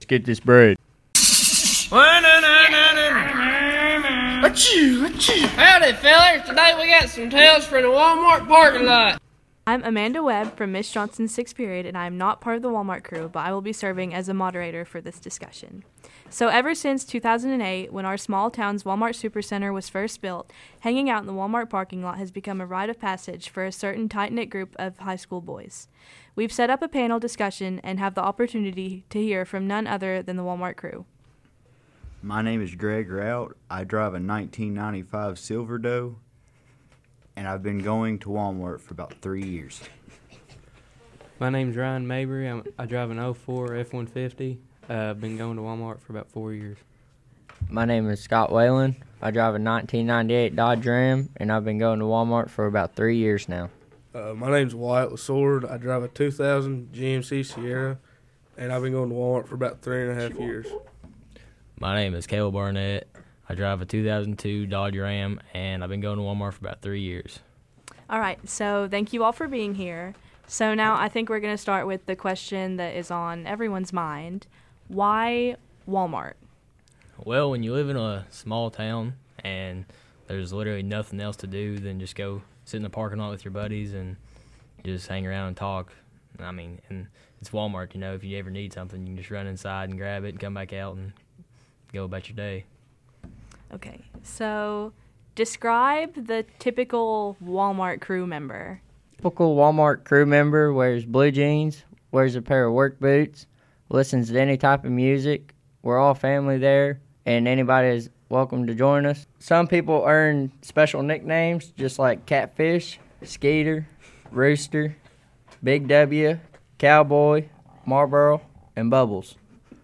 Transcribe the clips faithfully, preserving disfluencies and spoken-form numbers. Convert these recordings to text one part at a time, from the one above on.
Let's get this bread. Howdy, fellas. Today we got some tales for the Walmart parking lot. I'm Amanda Webb from Miss Johnson's sixth period, and I am not part of the Walmart crew, but I will be serving as a moderator for this discussion. So ever since two thousand eight, when our small town's Walmart Supercenter was first built, hanging out in the Walmart parking lot has become a rite of passage for a certain tight-knit group of high school boys. We've set up a panel discussion and have the opportunity to hear from none other than the Walmart crew. My name is Greg Rout. I drive a nineteen ninety-five Silverado, and I've been going to Walmart for about three years. My name's Ryan Mabry. I'm, I drive an oh four F one fifty. Uh, I've been going to Walmart for about four years. My name is Scott Whalen. I drive a nineteen ninety-eight Dodge Ram, and I've been going to Walmart for about three years now. Uh, my name's Wyatt Lassord. I drive a two thousand G M C Sierra, and I've been going to Walmart for about three and a half years. My name is Caleb Barnett. I drive a two thousand two Dodge Ram, and I've been going to Walmart for about three years. All right, so thank you all for being here. So now I think we're going to start with the question that is on everyone's mind. Why Walmart? Well, when you live in a small town and there's literally nothing else to do than just go sit in the parking lot with your buddies and just hang around and talk, I mean, and it's Walmart, you know, if you ever need something, you can just run inside and grab it and come back out and go about your day. Okay, so describe the typical Walmart crew member. Typical Walmart crew member wears blue jeans, wears a pair of work boots, listens to any type of music. We're all family there, and anybody is welcome to join us. Some people earn special nicknames, just like Catfish, Skeeter, Rooster, Big W, Cowboy, Marlboro, and Bubbles.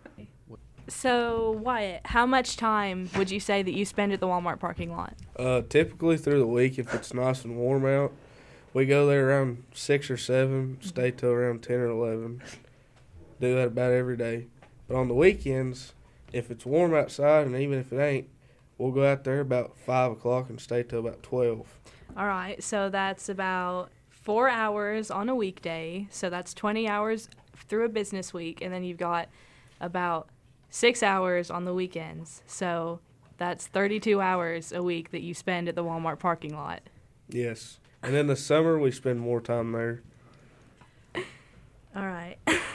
So, Wyatt, how much time would you say that you spend at the Walmart parking lot? Uh, typically through the week, if it's nice and warm out, we go there around six or seven, stay till around ten or eleven. Do that about every day. But on the weekends, if it's warm outside, and even if it ain't, we'll go out there about five o'clock and stay till about twelve. All right, so that's about four hours on a weekday. So that's twenty hours through a business week, and then you've got about six hours on the weekends. So that's thirty-two hours a week that you spend at the Walmart parking lot. Yes. And in the summer, we spend more time there. All right.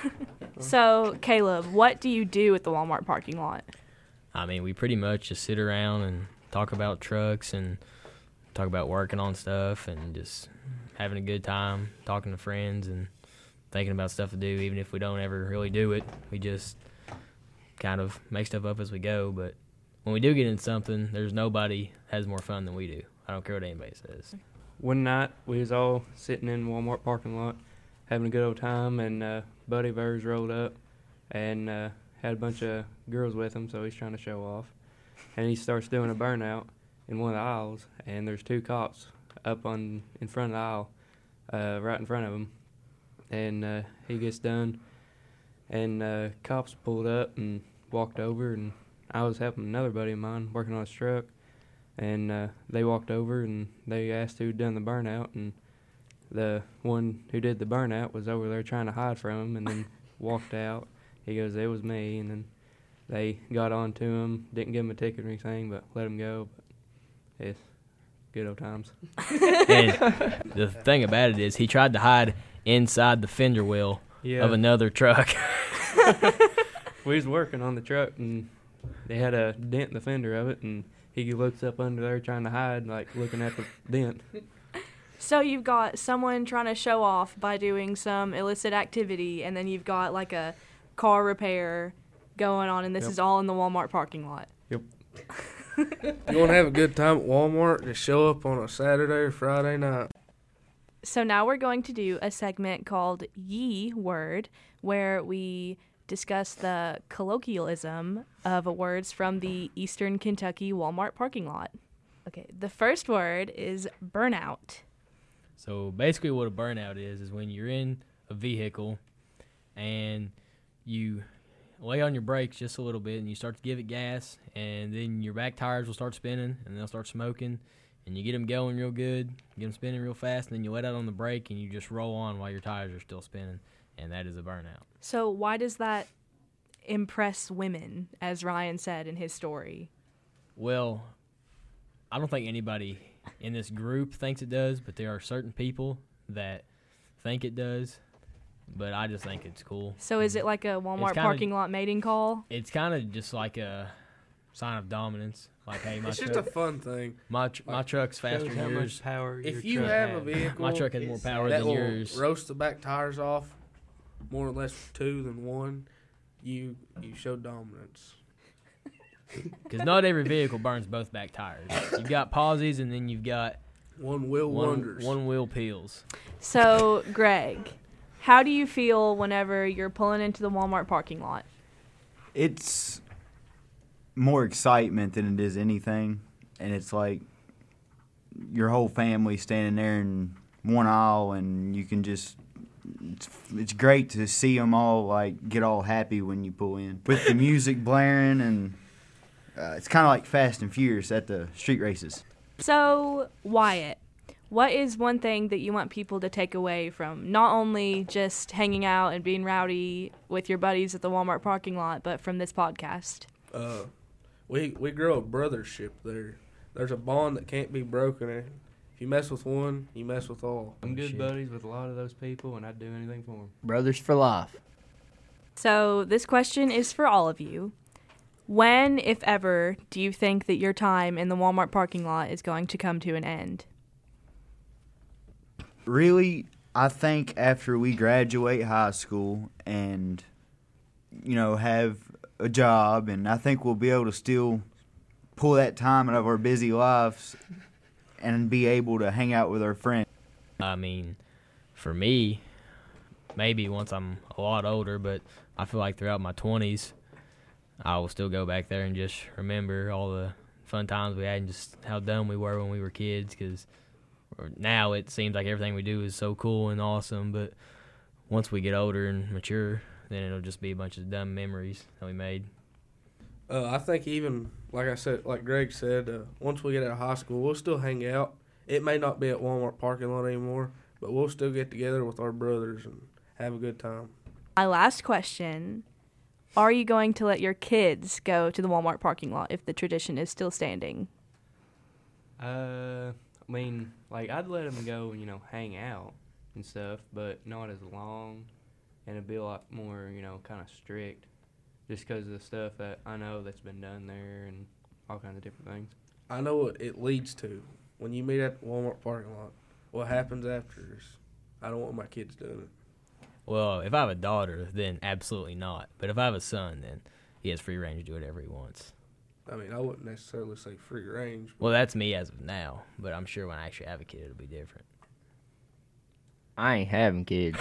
So, Caleb, what do you do at the Walmart parking lot? I mean, we pretty much just sit around and talk about trucks and talk about working on stuff and just having a good time, talking to friends and thinking about stuff to do. Even if we don't ever really do it, we just kind of make stuff up as we go. But when we do get into something, there's nobody has more fun than we do. I don't care what anybody says. One night, we was all sitting in the Walmart parking lot, having a good old time, and uh, Buddy Burrs rolled up and uh, had a bunch of girls with him, so he's trying to show off. And he starts doing a burnout in one of the aisles, and there's two cops up on in front of the aisle, uh, right in front of him. And uh, he gets done, and uh, cops pulled up and walked over, and I was helping another buddy of mine working on his truck, and uh, they walked over, and they asked who'd done the burnout, and the one who did the burnout was over there trying to hide from him and then walked out. He goes, it was me, and then they got on to him, didn't give him a ticket or anything, but let him go. But it's good old times. And the thing about it is he tried to hide inside the fender well Yeah. of another truck. We was working on the truck, and they had a dent in the fender of it, and he looks up under there trying to hide, like looking at the dent. So you've got someone trying to show off by doing some illicit activity, and then you've got like a car repair going on, and this Yep. is all in the Walmart parking lot. Yep. You want to have a good time at Walmart, just show up on a Saturday or Friday night. So now we're going to do a segment called Ye Word, where we discuss the colloquialism of words from the Eastern Kentucky Walmart parking lot. Okay, the first word is burnout. So basically what a burnout is is when you're in a vehicle and you lay on your brakes just a little bit and you start to give it gas, and then your back tires will start spinning and they'll start smoking, and you get them going real good, get them spinning real fast, and then you let out on the brake and you just roll on while your tires are still spinning, and that is a burnout. So why does that impress women, as Ryan said in his story? Well, I don't think anybody in this group thinks it does, but there are certain people that think it does. But I just think it's cool. So is it like a Walmart kinda- parking lot mating call? It's kind of just like a sign of dominance. Like, hey, my It's just truck, a fun thing. my, tr- my truck's faster Shows than how yours. much power If your you truck have has. a vehicle, My truck has more power that than will yours. roast the back tires off more or less two than one, you you show dominance. Because not every vehicle burns both back tires. You've got pauses, and then you've got One wheel one, wonders. one wheel peels. So, Greg, how do you feel whenever you're pulling into the Walmart parking lot? It's more excitement than it is anything, and it's like your whole family standing there in one aisle, and you can just. It's, it's great to see them all like get all happy when you pull in with the music blaring, and uh, it's kind of like Fast and Furious at the street races. So, Wyatt, what is one thing that you want people to take away from not only just hanging out and being rowdy with your buddies at the Walmart parking lot, but from this podcast? Uh, we we grow a brothership there. There's a bond that can't be broken. And if you mess with one, you mess with all. I'm good Shit. buddies with a lot of those people, and I'd do anything for them. Brothers for life. So, this question is for all of you. When, if ever, do you think that your time in the Walmart parking lot is going to come to an end? Really, I think after we graduate high school and, you know, have a job, and I think we'll be able to still pull that time out of our busy lives and be able to hang out with our friends. I mean, for me, maybe once I'm a lot older, but I feel like throughout my twenties, I will still go back there and just remember all the fun times we had and just how dumb we were when we were kids, because now it seems like everything we do is so cool and awesome, but once we get older and mature, then it'll just be a bunch of dumb memories that we made. Uh, I think even like I said, like Greg said, uh, once we get out of high school, we'll still hang out. It may not be at Walmart parking lot anymore, but we'll still get together with our brothers and have a good time. My last question, are you going to let your kids go to the Walmart parking lot if the tradition is still standing? Uh, I mean, like, I'd let them go and, you know, hang out and stuff, but not as long, and it'd be a lot more, you know, kind of strict, just because of the stuff that I know that's been done there and all kinds of different things. I know what it leads to. When you meet at the Walmart parking lot, what happens after is I don't want my kids doing it. Well, if I have a daughter, then absolutely not. But if I have a son, then he has free range to do whatever he wants. I mean, I wouldn't necessarily say free range. Well, that's me as of now, but I'm sure when I actually have a kid, it'll be different. I ain't having kids.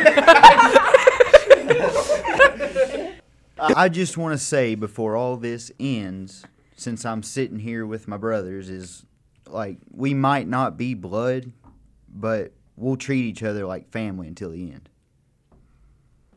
I just want to say before all this ends, since I'm sitting here with my brothers, is like we might not be blood, but we'll treat each other like family until the end.